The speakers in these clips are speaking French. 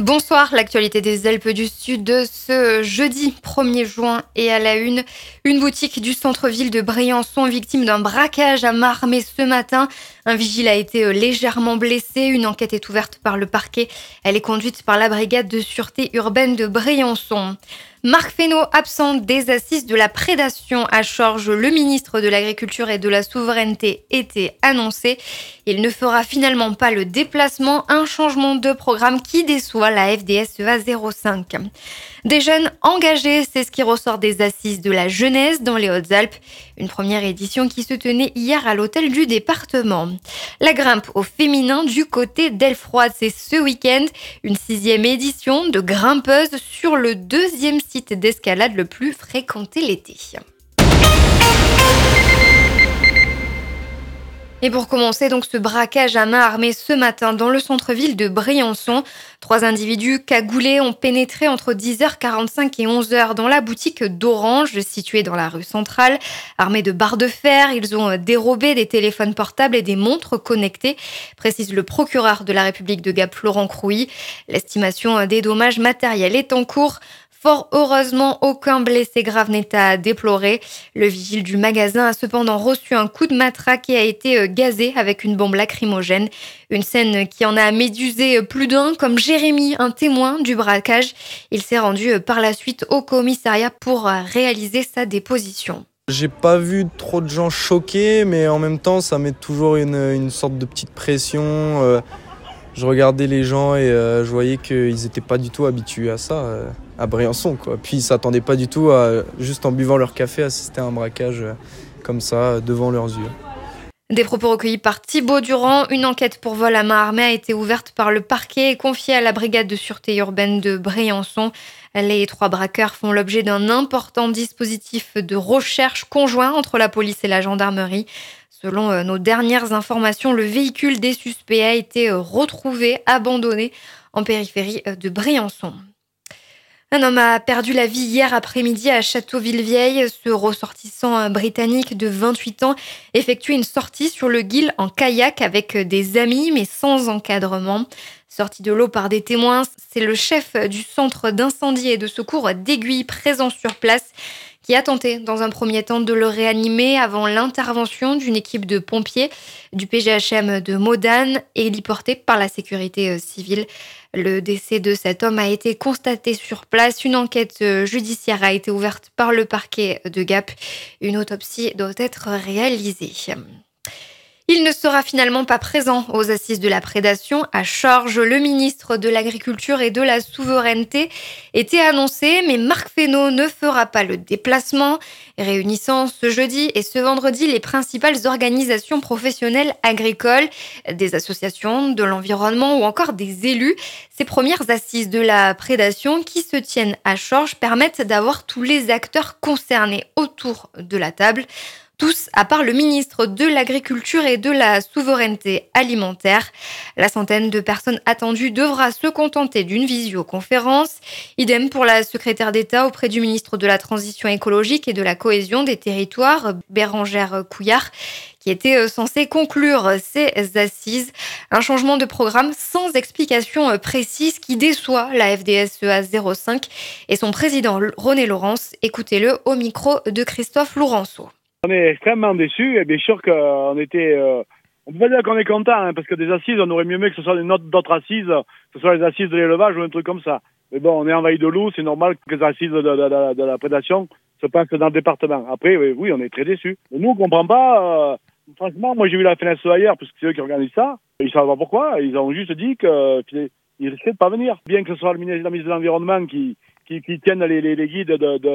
Bonsoir, l'actualité des Alpes du Sud de ce jeudi 1er juin et à la une boutique du centre-ville de Briançon victime d'un braquage à main armée ce matin. Un vigile a été légèrement blessé, une enquête est ouverte par le parquet. Elle est conduite par la brigade de sûreté urbaine de Briançon. Marc Fesneau, absent des assises de la prédation à Chorges, le ministre de l'Agriculture et de la Souveraineté était annoncé. Il ne fera finalement pas le déplacement, un changement de programme qui déçoit la FDSEA 05. Des jeunes engagés, c'est ce qui ressort des assises de la jeunesse dans les Hautes-Alpes. Une première édition qui se tenait hier à l'hôtel du département. La grimpe au féminin du côté d'Elfroide, c'est ce week-end. Une 6e édition de grimpeuse sur le 2e site d'escalade le plus fréquenté l'été. Et pour commencer, donc, ce braquage à main armée ce matin dans le centre-ville de Briançon. 3 individus cagoulés ont pénétré entre 10h45 et 11h dans la boutique d'Orange, située dans la rue centrale. Armés de barres de fer, ils ont dérobé des téléphones portables et des montres connectées, précise le procureur de la République de Gap, Florent Crouy. L'estimation des dommages matériels est en cours. Fort heureusement, aucun blessé grave n'est à déplorer. Le vigile du magasin a cependant reçu un coup de matraque et a été gazé avec une bombe lacrymogène. Une scène qui en a médusé plus d'un, comme Jérémy, un témoin du braquage. Il s'est rendu par la suite au commissariat pour réaliser sa déposition. J'ai pas vu trop de gens choqués, mais en même temps, ça met toujours une sorte de petite pression. Je regardais les gens et je voyais qu'ils n'étaient pas du tout habitués à ça, à Briançon, quoi. Puis ils s'attendaient pas du tout à, juste en buvant leur café, assister à un braquage comme ça, devant leurs yeux. Des propos recueillis par Thibaut Durand. Une enquête pour vol à main armée a été ouverte par le parquet et confiée à la brigade de sûreté urbaine de Briançon. Les 3 braqueurs font l'objet d'un important dispositif de recherche conjoint entre la police et la gendarmerie. Selon nos dernières informations, le véhicule des suspects a été retrouvé abandonné en périphérie de Briançon. Un homme a perdu la vie hier après-midi à Châteauville-Vieille. Ce ressortissant britannique de 28 ans effectuait une sortie sur le Guil en kayak avec des amis, mais sans encadrement. Sorti de l'eau par des témoins, c'est le chef du centre d'incendie et de secours d'Aiguille présent sur place qui a tenté dans un premier temps de le réanimer avant l'intervention d'une équipe de pompiers du PGHM de Modane, héliporté par la sécurité civile. Le décès de cet homme a été constaté sur place. Une enquête judiciaire a été ouverte par le parquet de Gap. Une autopsie doit être réalisée. Il ne sera finalement pas présent aux assises de la prédation à Chorges. Le ministre de l'Agriculture et de la Souveraineté était annoncé, mais Marc Fesneau ne fera pas le déplacement. Réunissant ce jeudi et ce vendredi les principales organisations professionnelles agricoles, des associations de l'environnement ou encore des élus, ces premières assises de la prédation qui se tiennent à Chorges permettent d'avoir tous les acteurs concernés autour de la table. Tous, à part le ministre de l'Agriculture et de la Souveraineté alimentaire. La centaine de personnes attendues devra se contenter d'une visioconférence. Idem pour la secrétaire d'État auprès du ministre de la Transition écologique et de la Cohésion des territoires, Bérangère Couillard, qui était censée conclure ces assises. Un changement de programme sans explication précise qui déçoit la FDSEA 05 et son président René Laurence. Écoutez-le au micro de Christophe Lourenço. On est extrêmement déçus et bien sûr qu'on était... on peut pas dire qu'on est content, parce que des assises, on aurait mieux aimé que ce soit d'autres assises, que ce soit les assises de l'élevage ou un truc comme ça. Mais bon, on est envahi de loups, c'est normal que les assises de la prédation se passent dans le département. Après, oui, on est très déçus. Mais nous, on comprend pas... franchement, moi j'ai vu la FNSE ailleurs, parce que c'est eux qui organisent ça. Ils savent pas pourquoi, ils ont juste dit qu'ils risquaient de pas venir. Bien que ce soit le ministre de l'Environnement qui tienne les guides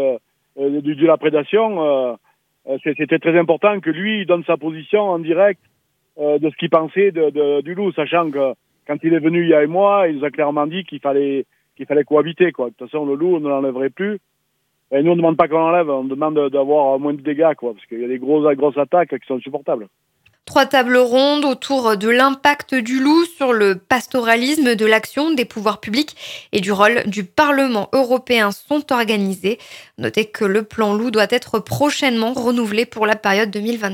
de la prédation... c'était très important que lui donne sa position en direct de ce qu'il pensait du loup, sachant que quand il est venu il y a un mois, il nous a clairement dit qu'il fallait cohabiter, quoi. De toute façon, le loup, on ne l'enlèverait plus. Et nous, on ne demande pas qu'on l'enlève, on demande d'avoir moins de dégâts, quoi, parce qu'il y a des grosses attaques qui sont insupportables. 3 tables rondes autour de l'impact du loup sur le pastoralisme, de l'action des pouvoirs publics et du rôle du Parlement européen sont organisées. Notez que le plan loup doit être prochainement renouvelé pour la période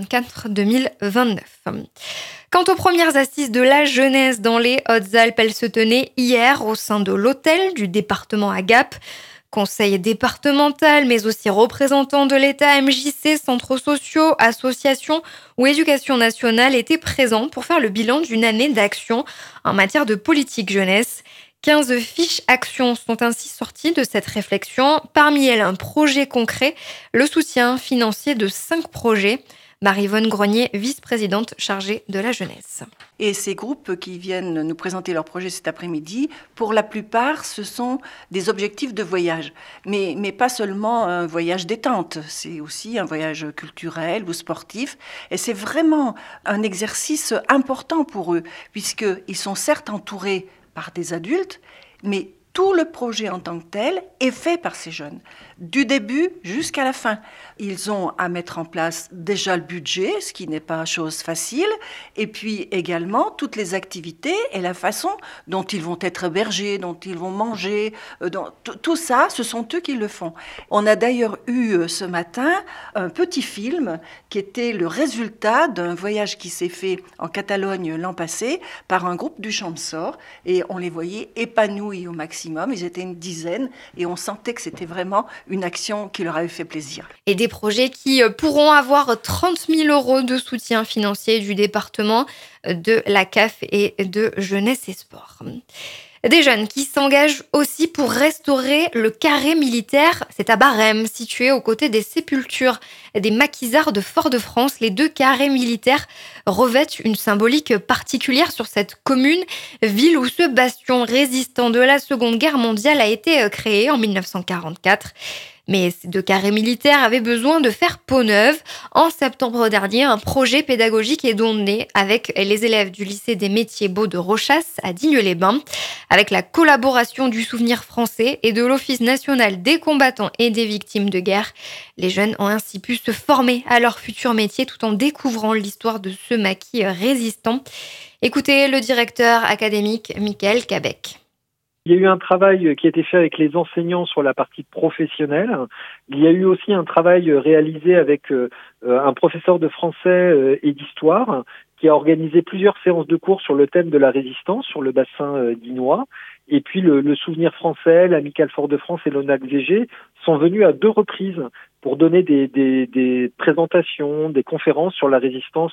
2024-2029. Quant aux premières assises de la jeunesse dans les Hautes-Alpes, elles se tenaient hier au sein de l'hôtel du département à Gap. Conseil départemental, mais aussi représentants de l'État, MJC, centres sociaux, associations ou éducation nationale étaient présents pour faire le bilan d'une année d'action en matière de politique jeunesse. 15 fiches actions sont ainsi sorties de cette réflexion. Parmi elles, un projet concret, le soutien financier de 5 projets. Marie-Yvonne Grenier, vice-présidente chargée de la jeunesse. Et ces groupes qui viennent nous présenter leurs projets cet après-midi, pour la plupart, ce sont des objectifs de voyage. Mais pas seulement un voyage détente, c'est aussi un voyage culturel ou sportif. Et c'est vraiment un exercice important pour eux, puisqu'ils sont certes entourés par des adultes, mais tout le projet en tant que tel est fait par ces jeunes, du début jusqu'à la fin. Ils ont à mettre en place déjà le budget, ce qui n'est pas chose facile, et puis également toutes les activités et la façon dont ils vont être hébergés, dont ils vont manger. Tout ça, ce sont eux qui le font. On a d'ailleurs eu ce matin un petit film qui était le résultat d'un voyage qui s'est fait en Catalogne l'an passé par un groupe du Champsaur, et on les voyait épanouis au maximum. Ils étaient une dizaine et on sentait que c'était vraiment une action qui leur avait fait plaisir. Et des projets qui pourront avoir 30 000 € de soutien financier du département, de la CAF et de Jeunesse et Sport. Des jeunes qui s'engagent aussi pour restaurer le carré militaire. C'est à Barème, situé aux côtés des sépultures des maquisards de Fort-de-France. Les 2 carrés militaires revêtent une symbolique particulière sur cette commune, ville où ce bastion résistant de la Seconde Guerre mondiale a été créé en 1944. Mais ces 2 carrés militaires avaient besoin de faire peau neuve. En septembre dernier, un projet pédagogique est donc né avec les élèves du lycée des métiers beaux de Rochas à Digne-les-Bains. Avec la collaboration du Souvenir français et de l'Office national des combattants et des victimes de guerre, les jeunes ont ainsi pu se former à leur futur métier tout en découvrant l'histoire de ce maquis résistant. Écoutez le directeur académique Michael Cabec. Il y a eu un travail qui a été fait avec les enseignants sur la partie professionnelle. Il y a eu aussi un travail réalisé avec un professeur de français et d'histoire qui a organisé plusieurs séances de cours sur le thème de la résistance sur le bassin dinois. Et puis le Souvenir français, l'Amicale Fort-de-France et l'ONAC-VG sont venus à 2 reprises pour donner des présentations, des conférences sur la résistance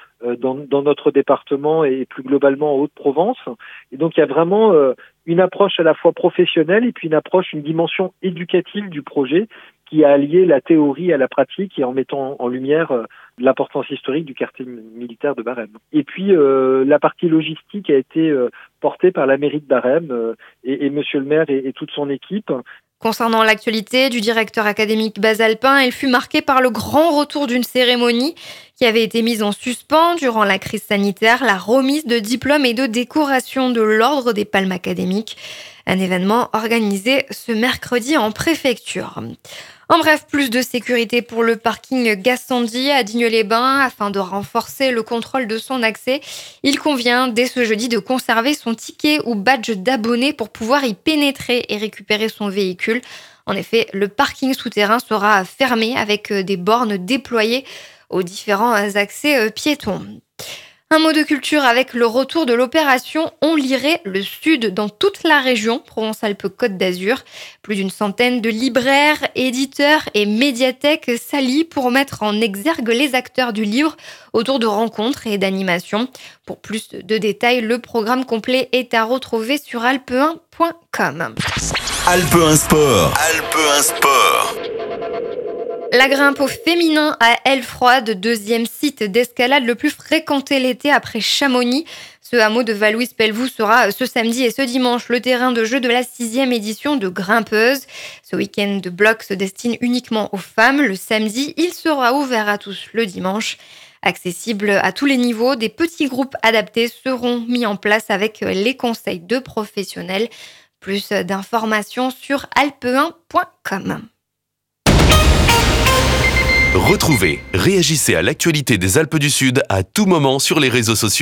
dans notre département et plus globalement en Haute-Provence. Et donc il y a vraiment une approche à la fois professionnelle et puis une dimension éducative du projet qui a allié la théorie à la pratique et en mettant en lumière l'importance historique du quartier militaire de Barème. Et puis la partie logistique a été portée par la mairie de Barème et monsieur le maire et toute son équipe. Concernant l'actualité du directeur académique basalpin, elle fut marquée par le grand retour d'une cérémonie qui avait été mise en suspens durant la crise sanitaire, la remise de diplômes et de décorations de l'Ordre des Palmes académiques, un événement organisé ce mercredi en préfecture. En bref, plus de sécurité pour le parking Gassendi à Digne-les-Bains. Afin de renforcer le contrôle de son accès, il convient dès ce jeudi de conserver son ticket ou badge d'abonné pour pouvoir y pénétrer et récupérer son véhicule. En effet, le parking souterrain sera fermé avec des bornes déployées aux différents accès piétons. Un mot de culture avec le retour de l'opération On lirait le Sud dans toute la région Provence-Alpes-Côte d'Azur. Plus d'une centaine de libraires, éditeurs et médiathèques s'allient pour mettre en exergue les acteurs du livre autour de rencontres et d'animations. Pour plus de détails, le programme complet est à retrouver sur alpe1.com. Alpe 1 Sport. Alpe 1 Sport. La grimpe au féminin à Aile-Froide, 2e site d'escalade le plus fréquenté l'été après Chamonix. Ce hameau de Valouise-Pelvoux sera ce samedi et ce dimanche le terrain de jeu de la 6e édition de Grimpeuse. Ce week-end de bloc se destine uniquement aux femmes. Le samedi, il sera ouvert à tous le dimanche. Accessible à tous les niveaux, des petits groupes adaptés seront mis en place avec les conseils de professionnels. Plus d'informations sur alpe1.com. Retrouvez, réagissez à l'actualité des Alpes du Sud à tout moment sur les réseaux sociaux.